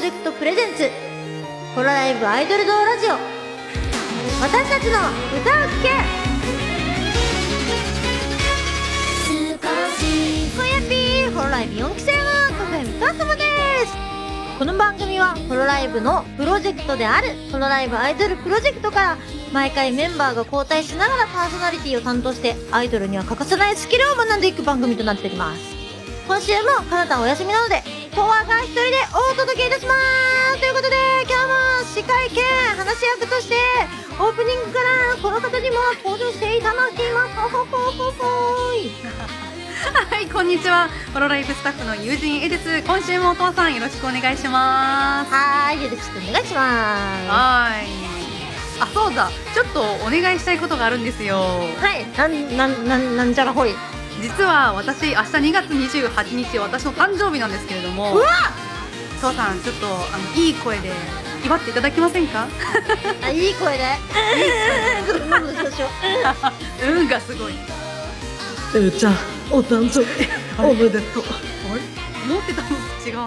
ジェクトプレゼンツホロライブアイドル道ラジオ、私たちの歌を聴け。今夜ピーホロライブ4期生の高山かさまです。この番組はホロライブのプロジェクトであるホロライブアイドルプロジェクトから毎回メンバーが交代しながらパーソナリティを担当してアイドルには欠かせないスキルを学んでいく番組となっております。今週もかなたんお休みなのでトアが一人でお届けいたします。ということで今日も司会兼話し役としてオープニングからこの方にも登場していただきます。ほほほほほいはい、こんにちは。ホロライブスタッフの友人エです。今週もお父さんよろしくお願いします。 はーい、よろしくお願いします。 はい。あ、そうだ。ちょっとお願いしたいことがあるんですよ。 はい、なんじゃらほい。 実は私、明日2月28日、私の誕生日なんですけれども。 うわ！ 父さん、ちょっといい声で祝っていただけませんか？ あ、いい声で。 うんがすごい。 ちゃん、お誕生日おめでとう。 あれ？思ってたのと違う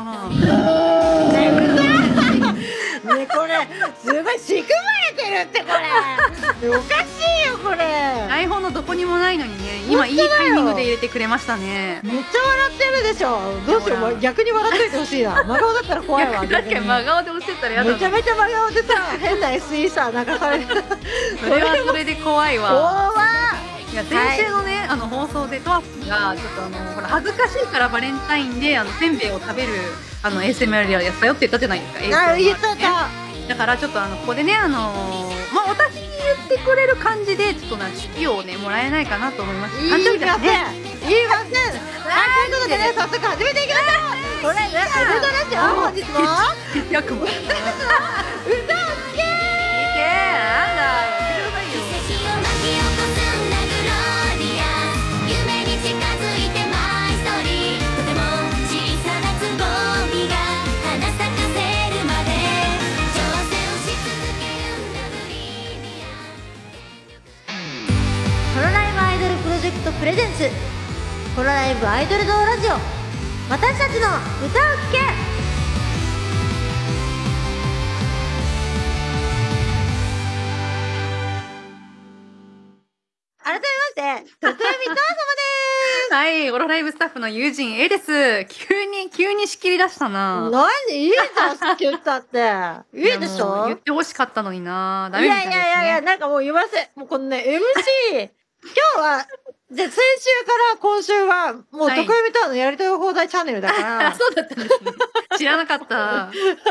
な。 ね、これすごい仕組まれてるって、これおかしいよこれ。 台本のどこにもないのにね、今いいタイミングで入れてくれましたね。 めっちゃ笑ってるでしょ。どうしよう、逆に笑っといてほしいな。真顔だったら怖いわ。 確かに真顔で押してたらやだ。 めちゃめちゃ真顔でさ、変な SE さ流される。 それはそれで怖いわ。 怖いや、先週のね、放送でトワップがちょっとほら恥ずかしいからバレンタインでせんべいを食べるASMR やったよって言ったじゃないですか。 言ったた。 だからちょっとここでねまあ私に言ってくれる感じでちょっと式をねもらえないかなと思います。 誕生日だね。言いません。ということでね、早速始めていきましょう。これね、エルドラジオ本日も 100も歌を聴け。 なんだ。ホロライブアイドルプロジェクトプレゼンツホロライブアイドル道ラジオ、私たちの歌を聴け。改めましてととよみとあさまです。 はい、ホロライブスタッフの友人 A です。急に仕切り出したな。 何いいじゃん、好き歌っていいでしょ。 言ってほしかったのにな。ダメみたいですね。 いや、なんかもう言わせ、もうこのね MC 今日は先週から今週はもうとこよみとあのやりたい放題チャンネルだから、 そうだったんですね。知らなかった。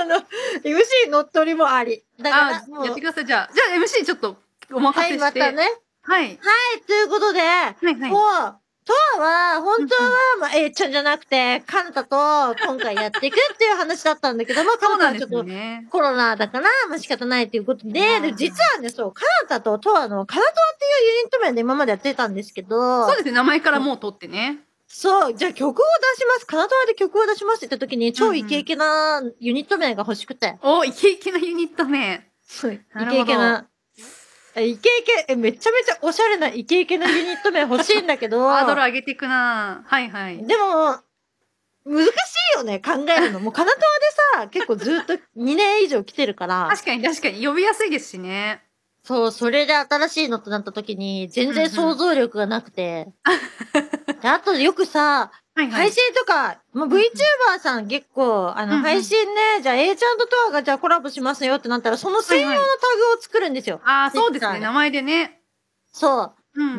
MC 乗っ取りもありだから、 やってください。じゃあ MC ちょっとお任せして。 はい、またね。はい、ということで、もうトアは本当はAちゃんじゃなくてカナタと今回やっていくっていう話だったんだけども、カナタはちょっとコロナだから仕方ないということで、実はね、そう、カナタとトアのカナトアっていうユニット名で今までやってたんですけど、 そうですね、名前からもう取ってね。 そう、じゃあ曲を出します。カナトアで曲を出しますって言った時に超イケイケなユニット名が欲しくて。 お、イケイケなユニット名。 そう、イケイケな。イケイケ、めちゃめちゃおしゃれなイケイケなユニット名欲しいんだけど。 ハードル上げていくな。はいはい。 でも、難しいよね、考えるの。もう、カナトアでさ、結構ずっと2年以上来てるから。 確かに、呼びやすいですしね。 そう、それで新しいのとなった時に、全然想像力がなくて。で、あとよくさ、配信とか、VTuber さん結構、配信ね、じゃあ A ちゃんとトアがじゃあコラボしますよってなったら、その専用のタグを作るんですよ。 ああ、そうですね、名前でね。 そう。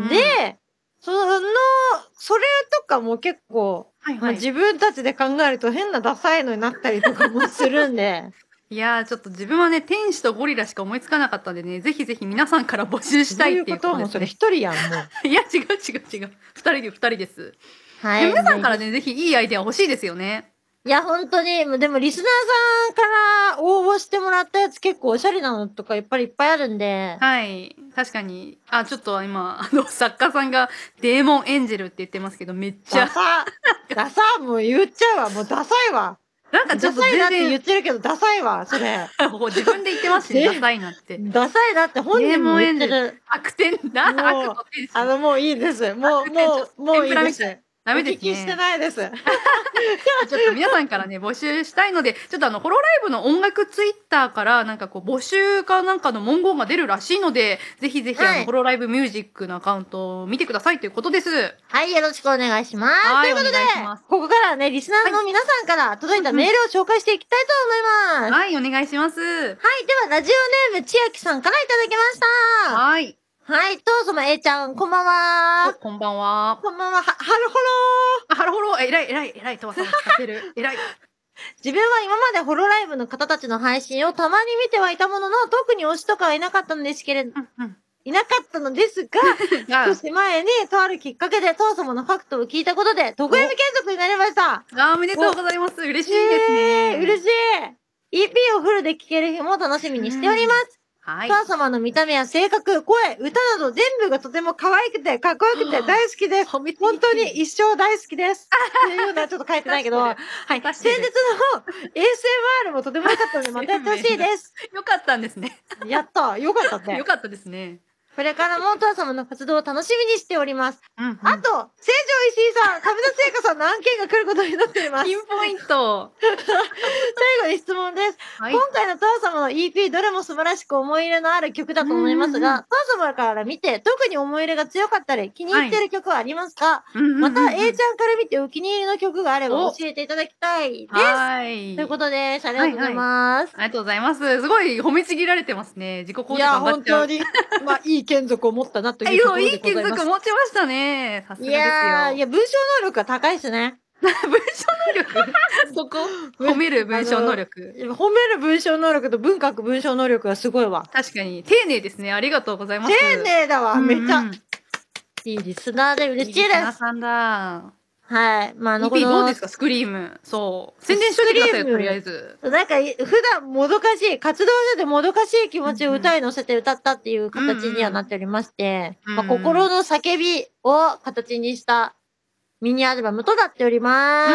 で、それとかも結構、自分たちで考えると変なダサいのになったりとかもするんで。 いやー、ちょっと自分はね、天使とゴリラしか思いつかなかったんでね、ぜひぜひ皆さんから募集したいっていうことです。 もうそれ一人やん、もう。 いや、違う。二人です。はい。皆さんからね、ぜひいいアイデア欲しいですよね。 いや、本当に、でもリスナーさんから応募してもらったやつ結構おしゃれなのとかやっぱりいっぱいあるんで。 はい。確かに。ちょっと今、作家さんがデーモンエンジェルって言ってますけど、めっちゃ。 ダサもう言っちゃうわ。もうダサいわ。 なんかちょっと全然。 ダサいなって言ってるけど、ダサいわ、それ。 自分で言ってますしね、ダサいなって。 ダサいなって本人も言ってる。 悪天だ。 もういいです。もういいです。 ダメですお聞きしてね。 ないです。 ちょっと皆さんからね、募集したいので、ちょっとホロライブの音楽ツイッターから、なんかこう、募集かなんかの文言が出るらしいので、ぜひぜひはいホロライブミュージックのアカウントを見てくださいということです。 はい、よろしくお願いします。 はい、おということで願いします。 ここからはね、リスナーの皆さんから届いたメールを紹介していきたいと思います。 はい、お願いします。 はい、では、ラジオネームちあきさんからいただきました。 はい。 はい、どうぞま A ちゃん、こんばんは。 こんばんは。 こんばんは、はるほろハロホロ、偉い、とわさん使ってる。偉い。 自分は今までホロライブの方たちの配信をたまに見てはいたものの、特に推しとかはいなかったのですけれど、いなかったのですが、少し前に、とあるきっかけで、トー様のファクトを聞いたことで、特 M 継続になりました。 おめでとうございます。嬉しいですね。 嬉しい。EP をフルで聴ける日も楽しみにしております。 はい。 トー様の見た目や性格、声、歌など全部がとても可愛くて、かっこよくて大好きです。本当に一生大好きです。っていうのはちょっと書いてないけど、はい。先日の ASMR もとても良かったので、またやってほしいです。 よかったんですね。 やった。よかったね。 よかったですね。 これからもトア様の活動を楽しみにしております。あと、成城石井さん、上田聖華さんの案件が来ることになっています。 ピンポイント。 最後に質問です。今回のトア様の EP、どれも素晴らしく思い入れのある曲だと思いますが、トア様から見て、特に思い入れが強かったり、気に入っている曲はありますか？また、A ちゃんから見てお気に入りの曲があれば教えていただきたいです。 はい。 ということです。ありがとうございます。 ありがとうございます。すごい褒めちぎられてますね。自己肯定感上がっちゃう。 いや、本当に、まあ、いい眷属を持ったなというところでございます。 いい眷属持ちましたね。さすがですよ。 いや、文章能力が高いですね。 文章能力そこ褒める文章能力。 褒める文章能力と文学文章能力がすごいわ。 確かに。丁寧ですね。ありがとうございます。 丁寧だわ。めっちゃ。 いいリスナーで嬉しいです。 リスナーさんだ。 はい。まあ、 EP どうですかスクリーム。そう。宣伝しといてくださいよ、とりあえず。 なんか、普段もどかしい、活動所でもどかしい気持ちを歌に乗せて歌ったっていう形にはなっておりまして、まあ、心の叫びを形にしたミニアルバムとなっております。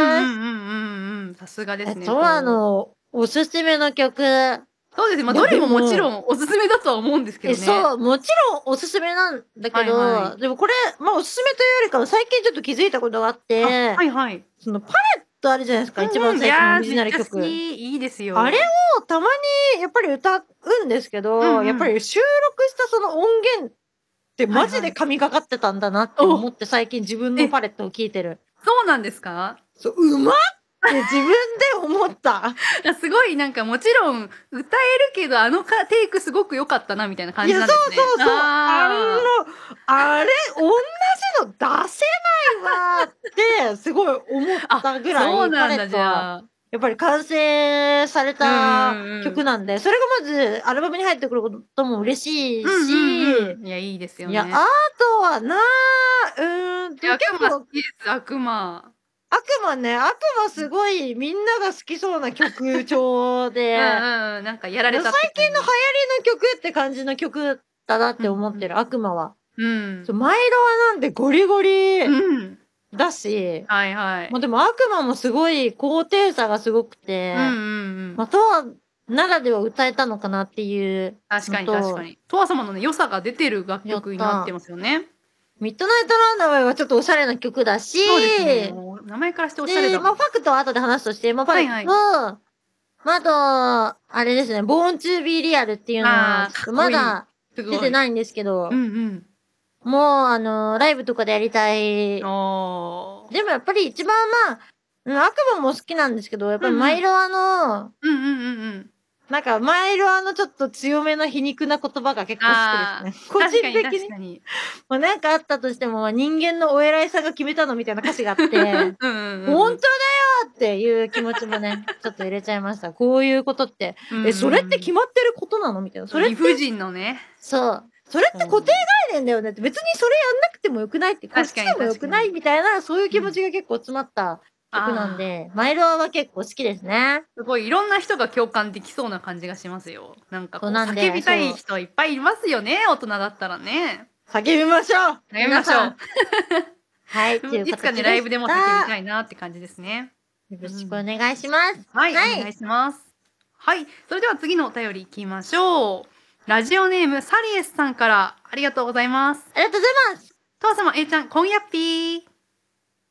さすがですね。 おすすめの曲。 そうですね。まあ、どれももちろんおすすめだとは思うんですけどね。 そう、もちろんおすすめなんだけど、でもこれ、まあおすすめというよりかは最近ちょっと気づいたことがあって、そのパレットあるじゃないですか、一番最初のオリジナル曲。 いいですよ。 あれをたまにやっぱり歌うんですけど、やっぱり収録したその音源ってマジで神がかってたんだなって思って最近自分のパレットを聴いてる。 そうなんですか？ そう、うまっって自分で思った。 すごいなんかもちろん歌えるけどテイクすごく良かったなみたいな感じなんですね。 いや、そう。あれ、同じの出せないわってすごい思ったぐらい。 そうなんだ、じゃあ。 やっぱり完成された曲なんで、それがまずアルバムに入ってくることも嬉しいし、 いや、いいですよね。 いや、あとは結構好きです、悪魔ね、悪魔すごいみんなが好きそうな曲調で、 なんかやられた最近の流行りの曲って感じの曲だなって思ってる、悪魔は。マイロアなんでゴリゴリだし、まあでも悪魔もすごい高低差がすごくて、まあとはならでは歌えたのかなっていう。 確かに。とわ様のね、良さが出てる楽曲になってますよね。 ミッドナイトランナウェイはちょっとおしゃれな曲だし、 そうですね。名前からしておしゃれだもん。 まあファクトは後で話すとして、まあファクト、まああと、あれですね、ボーントゥービーリアルっていうのは、まだ出てないんですけど、もうライブとかでやりたい。でもやっぱり一番まあ、悪魔も好きなんですけど、やっぱりマイロアの、なんか、マイロアのちょっと強めの皮肉な言葉が結構好きですね。個人的に。まあなんかあったとしても、人間のお偉いさんが決めたのみたいな歌詞があって、本当だよっていう気持ちもね、ちょっと入れちゃいました。こういうことって、それって決まってることなのみたいな。それって。 理不尽のね。 そう。それって固定概念だよねって、別にそれやんなくてもよくないって、こっちでもよくないみたいな、そういう気持ちが結構詰まった曲なんで、マイロアは結構好きですね。 すごい、いろんな人が共感できそうな感じがしますよ。なんかこう、叫びたい人いっぱいいますよね、大人だったらね。 叫びましょう。 叫びましょう。 はい、 いつかね、ライブでも叫びたいなって感じですね。 よろしくお願いします。 はい、お願いします。はい、それでは次のお便りいきましょう。ラジオネームサリエスさんからありがとうございます。 ありがとうございます。 とわ様、Aちゃん、今夜っぴー。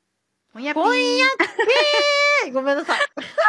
もやぴー。 婚約ごめんなさい。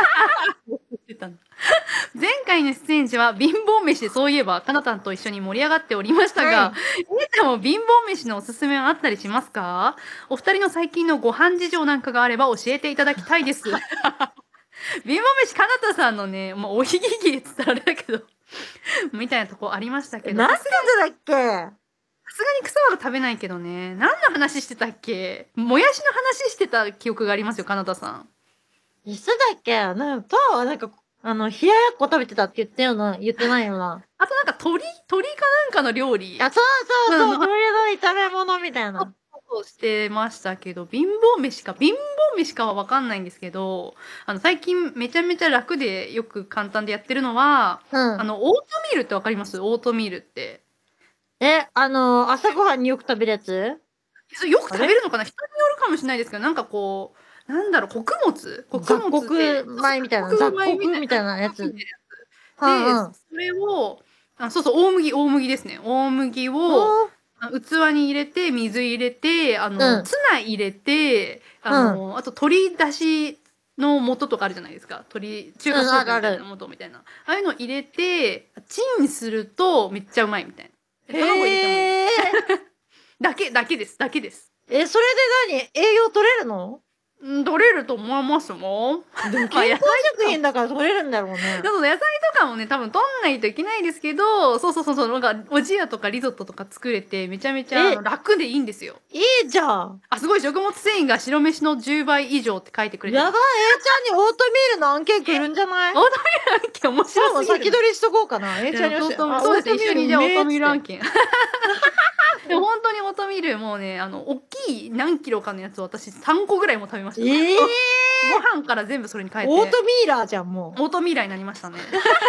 前回の出演時は貧乏飯でそういえばかなたんと一緒に盛り上がっておりましたが、皆さんも貧乏飯のおすすめはあったりしますか？お二人の最近のご飯事情なんかがあれば教えていただきたいです。貧乏飯かなたさんのね、もうおひぎぎって言ったらあれだけどみたいなとこありましたけど、 なんてだっけ？ さすがに草は食べないけどね。何の話してたっけ？もやしの話してた記憶がありますよ、かなたさん。 いつだっけ？なんか冷ややっこ食べてたって言ってないよな。 あとなんか鳥かなんかの料理。 そうそうそう、そういうの炒め物みたいな。 そうしてましたけど、貧乏飯かはわかんないんですけど、最近めちゃめちゃ楽でよく簡単でやってるのは、オートミールってわかります？オートミールって。 朝ごはんによく食べるやつ？ それよく食べるのかな？人によるかもしれないですけど、なんかこう、なんだろう、穀物雑穀米みたいな。雑穀みたいなやつ。で、 それを、そうそう、大麦ですね。大麦を、器に入れて、水入れて、ツナ入れて、あと鶏だしの素とかあるじゃないですか。中華スープみたいな素みたいな。ああいうの入れて、チンするとめっちゃうまいみたいな。卵入れてもいい。だけです。 それで栄養取れるの？ 取れると思いますもん。 でも健康食品だから取れるんだろうね。 野菜とかもね、多分取んないといけないですけど、そう、なんか、おじやとかリゾットとか作れて、めちゃめちゃ楽でいいんですよ。 いいじゃん。 すごい、食物繊維が白飯の10倍以上って書いてくれてる。 やばい、ちゃんにオートミールの案件来るんじゃない？ オートミール案件面白すぎる。 先取りしとこうかな。ちゃんにそうですね、一緒にじゃあオートミール案件。でも本当にオートミールもうね、大きい何キロかのやつを私3個ぐらいも食べました。ご飯から全部それに変えて。 オートミーラーじゃん、もう。 オートミーラーになりましたね。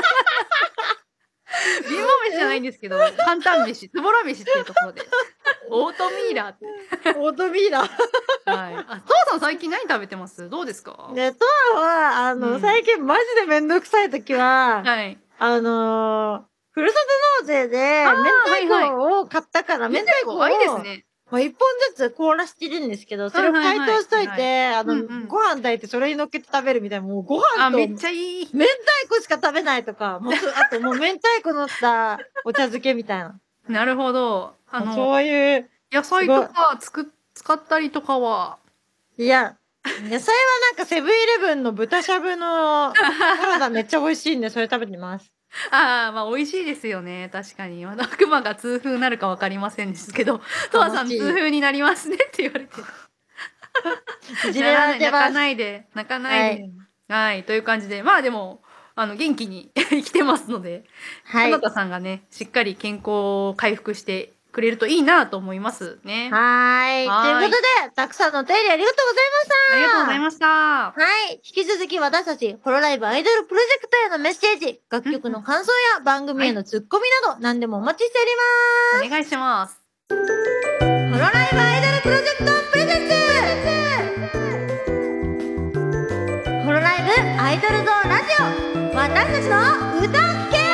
貧乏飯じゃないんですけど、簡単飯、つぼら飯っていうところで。オートミーラーって。 オートミーラー。 はい。トワさん最近何食べてます？どうですか？ トワは、最近マジでめんどくさい時は、 はい。 ふるさと納税で、明太子を買ったから、明太子を、 いいですね。 1本ずつ凍らしてるんですけど、それを解凍しといて、ご飯炊いてそれに乗っけて食べるみたいな、もうご飯と、 めっちゃいい。 明太子しか食べないとか、あともう明太子乗ったお茶漬けみたいな。 なるほど。 そういう。 野菜とか使ったりとかは？ いや、野菜はなんかセブンイレブンの豚しゃぶのサラダめっちゃ美味しいんで、それ食べてます。 まあ美味しいですよね。確かに。悪魔が痛風になるかわかりませんですけど、トワさん痛風になりますねって言われて。泣かないで。はい。という感じで、まあでも、元気に生きてますので、かなたさんがね、しっかり健康を回復してくれるといいなと思いますね。 ということで、たくさんのお便りありがとうございました。 ありがとうございました。 引き続き私たち、ホロライブアイドルプロジェクトへのメッセージ、楽曲の感想や番組へのツッコミなど、何でもお待ちしております。 お願いします。 ホロライブアイドルプロジェクトプレゼンツホロライブアイドルゾーンラジオ、私たちの歌っけ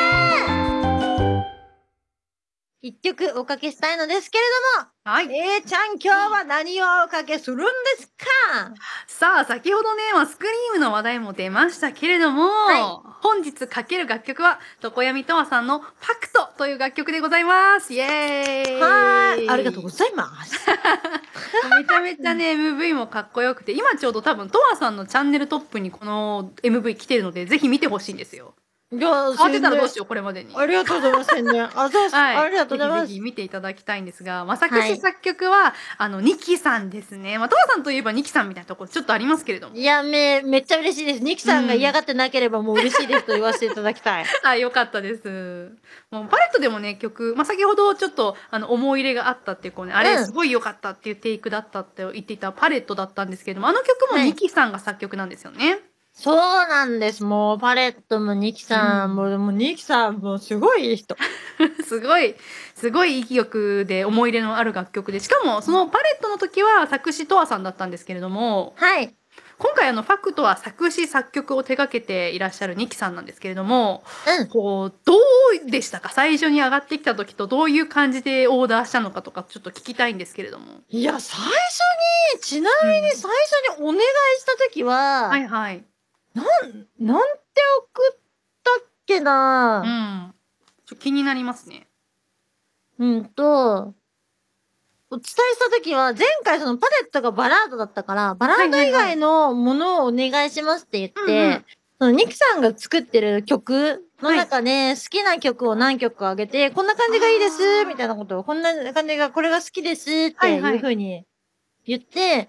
一曲おかけしたいのですけれども、ちゃん今日は何をおかけするんですか？ さあ、先ほどね、スクリームの話題も出ましたけれども、本日かける楽曲は、常闇とわさんのパクトという楽曲でございます。イエーイ。 ありがとうございます。 めちゃめちゃね、MV もかっこよくて、今ちょうど多分、とわさんのチャンネルトップにこの MV 来てるので、ぜひ見てほしいんですよ。変わってたらどうしよう、これまでに。 ありがとうございます。ありがとうございます。 ぜひ見ていただきたいんですが、作詞作曲は、ニキさんですね。とわさんといえばニキさんみたいなところちょっとありますけれども。 いや、めっちゃ嬉しいです。ニキさんが嫌がってなければもう嬉しいですと言わせていただきたい。 よかったです。もうパレットでもね、曲、先ほどちょっと、思い入れがあったっていう、あれすごい良かったっていうテイクだったって言っていたパレットだったんですけれども、あの曲もニキさんが作曲なんですよね。 そうなんです。もう、パレットもニキさんも、ニキさんもすごいいい人。 すごいいい曲で思い入れのある楽曲で、しかもそのパレットの時は作詞とわさんだったんですけれども、 今回ファクトは作詞作曲を手掛けていらっしゃるニキさんなんですけれども、こうどうでしたか？最初に上がってきた時とどういう感じでオーダーしたのかとかちょっと聞きたいんですけれども。 いや、最初に、ちなみに最初にお願いした時は、 はいはい。 なんて送ったっけな。 気になりますね。 お伝えした時は、前回そのパレットがバラードだったから、バラード以外のものをお願いしますって言って、そのニキさんが作ってる曲の中で、好きな曲を何曲かあげて、こんな感じがいいです、みたいなことを、こんな感じが、これが好きですっていう風に言って、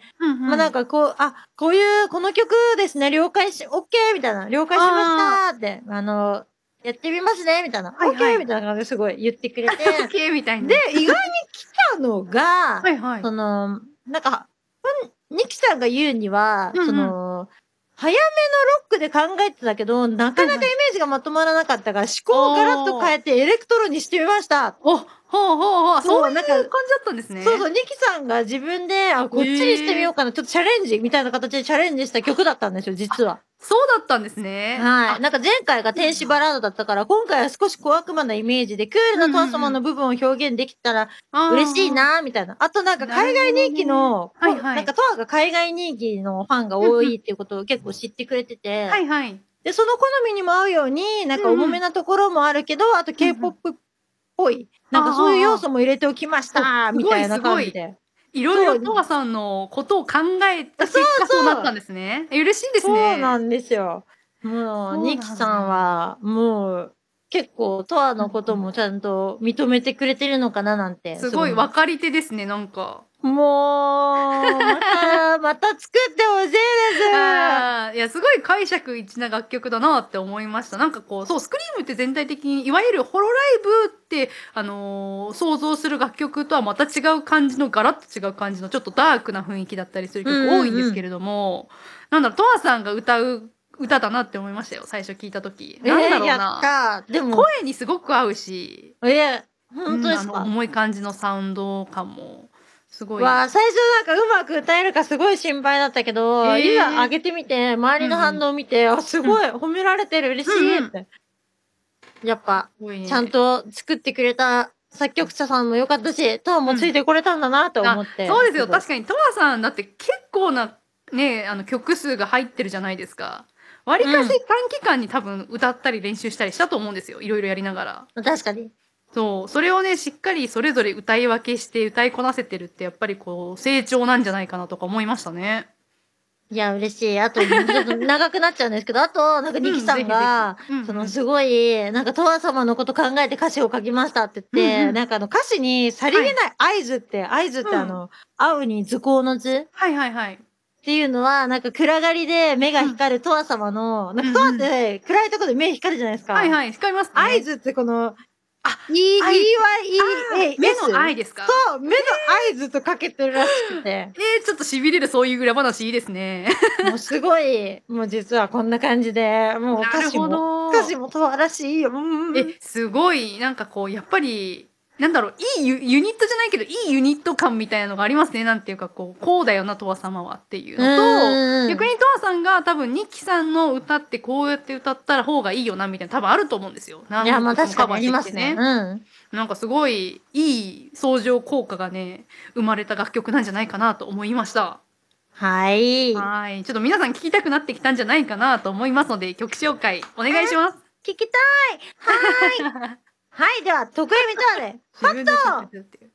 まあなんかこう、こういう、この曲ですね、了解し、オッケーみたいな、了解しましたって、やってみますねみたいな、オッケーみたいな感じですごい言ってくれて、 オッケーみたいな。 で、意外に来たのが、その、なんか、ニキさんが言うには、その、早めのロックで考えてたけど、なかなかイメージがまとまらなかったから、思考をガラッと変えてエレクトロにしてみました。 ほうほうほう。そういう感じだったんですね。 そうそう、ニキさんが自分で、こっちにしてみようかな、ちょっとチャレンジみたいな形でチャレンジした曲だったんですよ、実は。 そうだったんですね。 はい。なんか前回が天使バラードだったから、今回は少し小悪魔なイメージで、クールなトワ様の部分を表現できたら嬉しいなみたいな。あとなんか海外人気の、なんかトワが海外人気のファンが多いっていうことを結構知ってくれてて、 はいはい。 で、その好みにも合うように、なんか重めなところもあるけど、あと K-POP っぽい、なんかそういう要素も入れておきましたみたいな感じで。 いろいろトワさんのことを考えた結果そうなったんですね。嬉しいですね。 そうなんですよ。もう、ニキさんは、もう、結構、トワのこともちゃんと認めてくれてるのかななんて。 すごい分かり手ですね、なんか。 もう、また作ってほしいです。 いや、すごい解釈一致な楽曲だなって思いました。なんかこう、そう、スクリームって全体的に、いわゆるホロライブって、想像する楽曲とはまた違う感じの、ガラッと違う感じの、ちょっとダークな雰囲気だったりする曲多いんですけれども、なんだろう、トワさんが歌う歌だなって思いましたよ、最初聞いたとき。なんだろうな。 やった。でも、 声にすごく合うし、 本当ですか？ 重い感じのサウンド感も、すごい。 最初なんかうまく歌えるかすごい心配だったけど、いざ上げてみて、周りの反応を見て、すごい褒められてる、嬉しいって。やっぱ、ちゃんと作ってくれた作曲者さんも良かったし、トワもついてこれたんだなと思って。 そうですよ。確かにトワさんだって結構なね、曲数が入ってるじゃないですか。割かし短期間に多分歌ったり練習したりしたと思うんですよ。いろいろやりながら。 確かに。 そう。それをね、しっかりそれぞれ歌い分けして歌いこなせてるってやっぱりこう、成長なんじゃないかなとか思いましたね。 いや、嬉しい。あと、ちょっと長くなっちゃうんですけど、あと、なんかニキさんが、すごい、なんか、トワ様のこと考えて歌詞を書きましたって言って、なんか歌詞にさりげない合図って、合うに図工の図はいはいはい。 っていうのは、なんか暗がりで目が光るトワ様の、なんかトワって暗いところで目光るじゃないですか。 はいはい、光りますね。 合図ってこの、EYEA。 目の愛ですか？ そう、目の合図とかけてるらしくて。 ちょっと痺れるそういう裏話いいですね。 もうすごい、もう実はこんな感じで、もう歌詞もトワらしいよ。 すごい、なんかこう、やっぱり、なんだろう、いいユニットじゃないけど、いいユニット感みたいなのがありますね。なんていうか、こうだよな、トワ様はっていうのと、逆にトワさんが多分、ニキさんの歌ってこうやって歌ったら方がいいよな、みたいな多分あると思うんですよ。 いや、まあ確かにありますね。 なんかすごい、いい相乗効果がね、生まれた楽曲なんじゃないかなと思いました。 はい。 ちょっと皆さん聞きたくなってきたんじゃないかなと思いますので、曲紹介お願いします。 聞きたい。はい、では、得意みたいで、ファクト。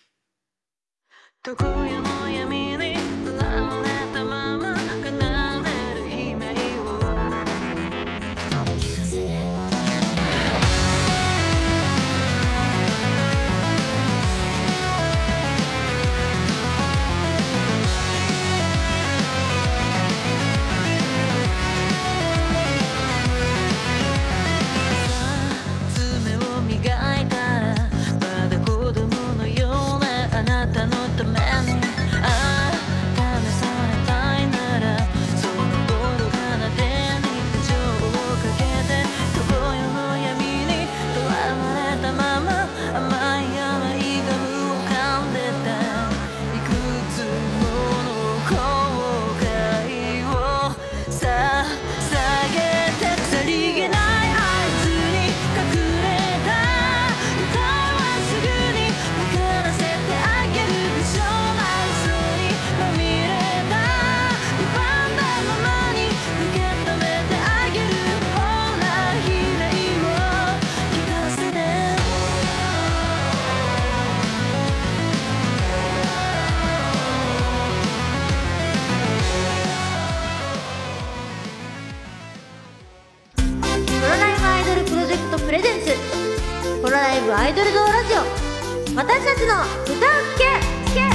特有の闇にとらわれたまま奏でる悲鳴を爪を磨いたらまだ子供のようなあなたのためにブアイドル堂ラジオ、私たちの歌を聴け。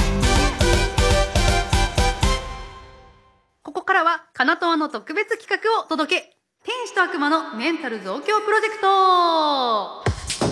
ここからはカナトアの特別企画をお届け、天使と悪魔のメンタル増強プロジェクト。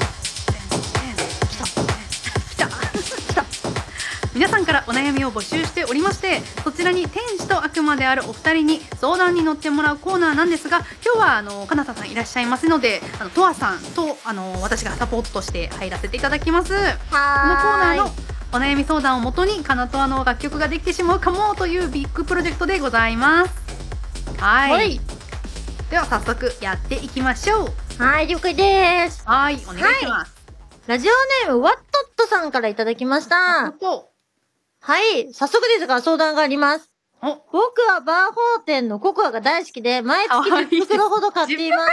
皆さんからお悩みを募集しておりまして、そちらに天使と悪魔であるお二人に相談に乗ってもらうコーナーなんですが、今日はかなたさんいらっしゃいますので、とわさんと私がサポートとして入らせていただきます。このコーナーのお悩み相談をもとにカナトアの楽曲ができてしまうかもというビッグプロジェクトでございます。はい、では早速やっていきましょう。 はい、了解です。 はい、お願いします。 ラジオネームワットットさんからいただきました。はい、早速ですが相談があります。僕はバーホー店のココアが大好きで、毎月10袋ほど買っています。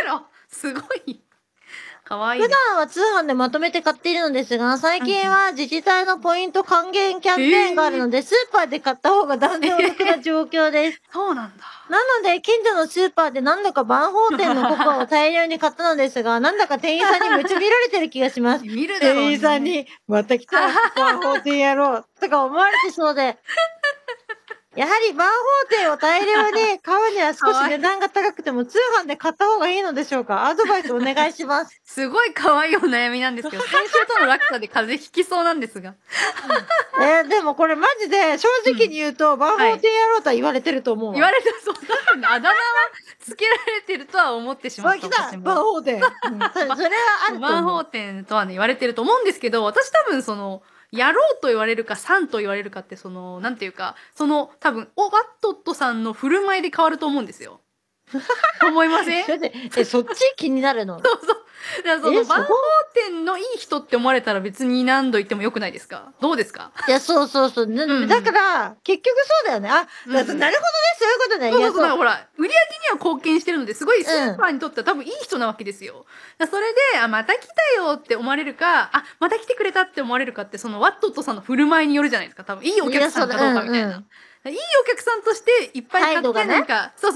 すごい。かわいい。 普段は通販でまとめて買っているのですが、最近は自治体のポイント還元キャンペーンがあるので、スーパーで買った方が断然お得な状況です。 そうなんだ。 なので、近所のスーパーで何度かバーホー店のココアを大量に買ったのですが、なんだか店員さんにめっちゃ見られてる気がします。 見るだろうね。 店員さんに、また来た、バーホー店やろう、とか思われてそうで。やはりバーホー店を大量に買うには少し値段が高くても通販で買った方がいいのでしょうか？アドバイスお願いします。 すごい可愛いお悩みなんですけど、先週との落差で風邪ひきそうなんですが。 でもこれマジで正直に言うと、バーホー店やろうとは言われてると思うわ。 言われてそうだね。あだ名はつけられてるとは思ってしまった。 来たバーホー店。それはあると思う。 バーホー店とはね、言われてると思うんですけど、私多分やろうと言われるか、さんと言われるかって、なんていうか、多分、ワットットさんの振る舞いで変わると思うんですよ。思いません？ そっち気になるの？ そうそう。だからバーホー店のいい人って思われたら別に何度言ってもよくないですか？どうですか？ いや、そう。だから、結局そうだよね。なるほどね、そういうことね。 そう、ほら、売り上げには貢献してるので、すごいスーパーにとっては多分いい人なわけですよ。それで、また来たよって思われるか、また来てくれたって思われるかって、ワットットさんの振る舞いによるじゃないですか。多分、いいお客さんかどうかみたいな。いいお客さんとしていっぱい買って、なんか、そう、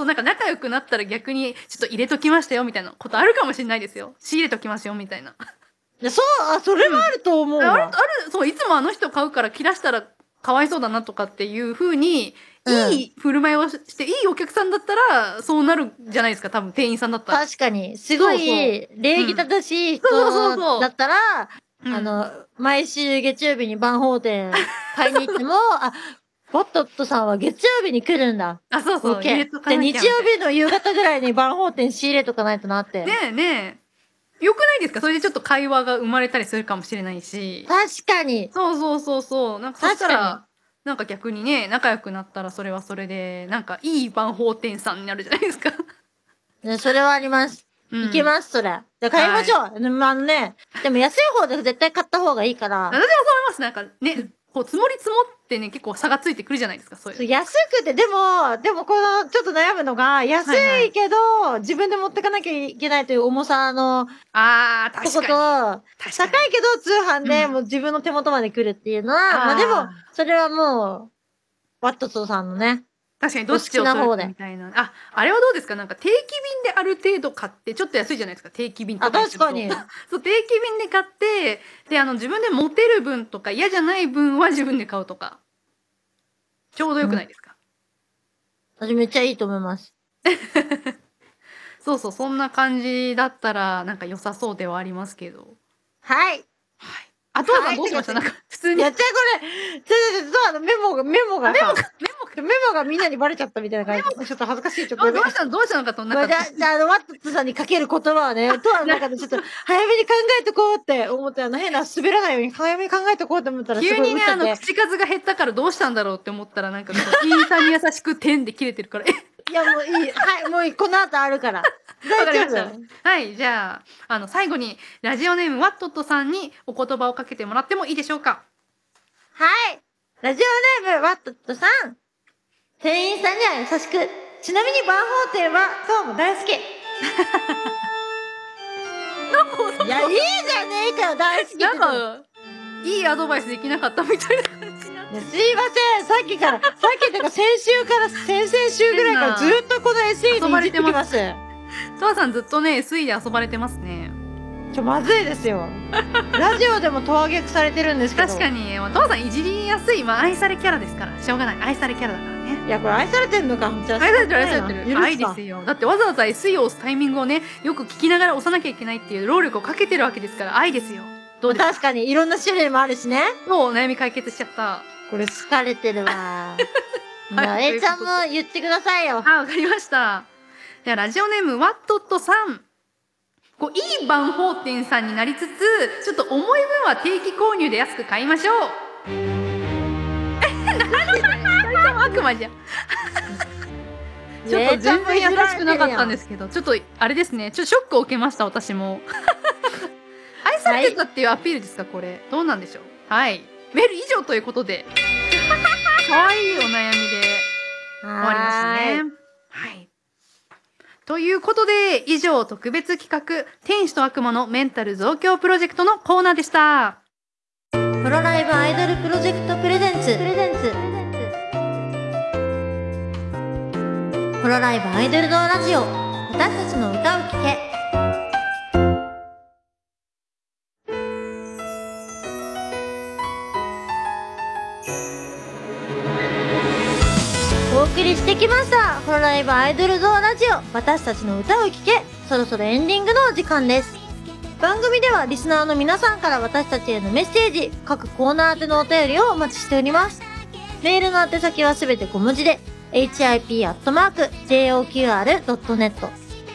なんか仲良くなったら逆に、ちょっと入れときましたよみたいなことあるかもしれないですよ。仕入れときますよみたいな。 それはあると思うわ。 そう、いつもあの人買うから切らしたらかわいそうだなとかっていう風に、いい振る舞いをして、いいお客さんだったら、そうなるじゃないですか、多分店員さんだったら。 確かに。すごい、礼儀正しい人だったら、毎週月曜日にバンホー店買いに行っても、ワットットさんは月曜日に来るんだ。 そう。 じゃあ日曜日の夕方ぐらいにバンホー店仕入れとかないとなって。 ねえ。よくないですか？それでちょっと会話が生まれたりするかもしれないし。 確かに。 そう。なんかそしたら、なんか逆にね、仲良くなったらそれはそれで、なんかいいバンホー店さんになるじゃないですか。 それはあります。いけます、それ。じゃあ買いましょう。でも安い方で絶対買った方がいいから。 私もそう思います。なんかね、積もり積もってね、結構差がついてくるじゃないですか、そういう。 安くて、でもちょっと悩むのが、安いけど、自分で持ってかなきゃいけないという重さの、 確かに。 高いけど、通販でもう自分の手元まで来るっていうのは、でも、それはもう、ワットソーさんのね。 確かにどっちを取るみたいな。あれはどうですか？なんか定期便である程度買って、ちょっと安いじゃないですか、定期便とか。 確かに。 そう、定期便で買って、で、自分で持てる分とか嫌じゃない分は自分で買うとか。ちょうどよくないですか？ 私めっちゃいいと思います。 そう、そんな感じだったら、なんか良さそうではありますけど。 はい。 あとはどうしました？なんか、普通に。 やっちゃこれ。メモがみんなにバレちゃったみたいな感じ。ちょっと恥ずかしい。 どうしたのかと、なんか。 じゃあ、ワットットさんにかける言葉はね、ちょっと早めに考えとこうって思って、変な滑らないように早めに考えとこうと思ったらすごい急にね、口数が減ったからどうしたんだろうって思ったら、なんか、店員さんに優しく点で切れてるから、 いや、もういい。はい、もういい。この後あるから。大丈夫。 はい、じゃあ、最後に、ラジオネームワットットさんにお言葉をかけてもらってもいいでしょうか？ はい。ラジオネームワットットさん。店員さんには優しく。ちなみにバーホー店は、そうも大好き。いや、いいじゃねえかよ、大好きって。 なんか、いいアドバイスできなかったみたいな感じ。 すいません。さっきとか先々週ぐらいからずっとこの SE にいじってきます。 トワさんずっとね、SE で遊ばれてますね。 まずいですよ。ラジオでも投げされてるんですけど。 確かに、父さんいじりやすい、愛されキャラですから。しょうがない。愛されキャラだからね。 いや、これ愛されてんのか。 愛されてる、愛されてる。愛ですよ。だってわざわざ SE を押すタイミングをね、よく聞きながら押さなきゃいけないっていう労力をかけてるわけですから、愛ですよ。どうですか？ 確かに、いろんな種類もあるしね。 もう悩み解決しちゃった。 これ疲れてるわ。 はい、 A ちゃんも言ってくださいよ。 あ、わかりました。では、ラジオネーム、ワットットさん。いい万宝店さんになりつつ、ちょっと重い分は定期購入で安く買いましょう。悪魔じゃん。ちょっと全然優しくなかったんですけど、ちょっとあれですね、ちょっとショックを受けました、私も。愛されてたっていうアピールですか、これ。どうなんでしょう。はい。メール以上ということで、可愛いお悩みで終わりましたね。はい。ということで、以上特別企画、天使と悪魔のメンタル増強プロジェクトのコーナーでした。 プロライブアイドルプロジェクトプレゼンツ。プロライブアイドル堂ラジオ。私たちの歌を聴け。お送りしてきました。プロライブアイドル堂ラジオ。私たちの歌を聴け。そろそろエンディングのお時間です。番組ではリスナーの皆さんから私たちへのメッセージ、各コーナー宛てのお便りをお待ちしております。メールの宛先はすべて小文字で、hip@joqr.net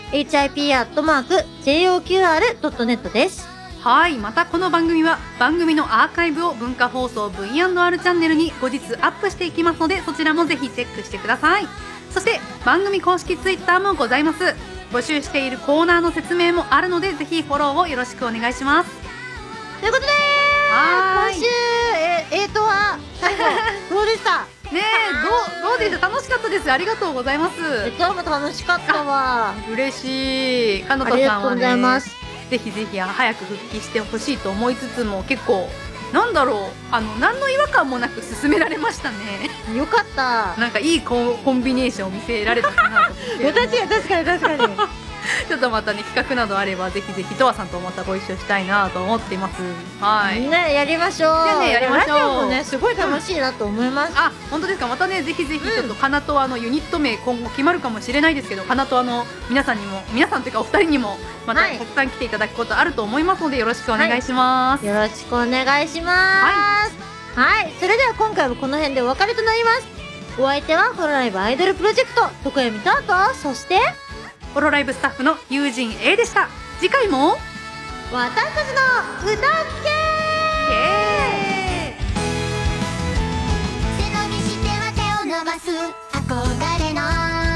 hip@joqr.net です。 はい。またこの番組は番組のアーカイブを文化放送 V&R チャンネルに後日アップしていきますので、そちらもぜひチェックしてください。そして番組公式ツイッターもございます。募集しているコーナーの説明もあるので、ぜひフォローをよろしくお願いします。 ということで今週は最後どうでした？ ねえ、どうでした？楽しかったです。ありがとうございます。 今日も楽しかったわ。 嬉しい。かなたさんはね、 ありがとうございます。 ぜひぜひ早く復帰してほしいと思いつつも、結構なんだろう、何の違和感もなく進められましたね。 よかった。 なんかいいコンビネーションを見せられたかなと思って。 確かに。 ちょっとまたね、企画などあれば、ぜひぜひとわさんとまたご一緒したいなと思っています。はい。 ね、やりましょう。 ね、やりましょう。 ラジオもね、すごい楽しいなと思います。 あ、本当ですか。またね、ぜひぜひちょっとかなとユニット名今後決まるかもしれないですけど、かなと皆さんというかお二人にもまたたくさん来ていただくことあると思いますので、よろしくお願いします。 よろしくお願いします。はい。それでは今回はこの辺でお別れとなります。お相手はホロライブアイドルプロジェクト徳山とそしてホロライブスタッフの友人 A でした。次回も私たちの歌を聴け。 背伸びしては手を伸ばす憧れの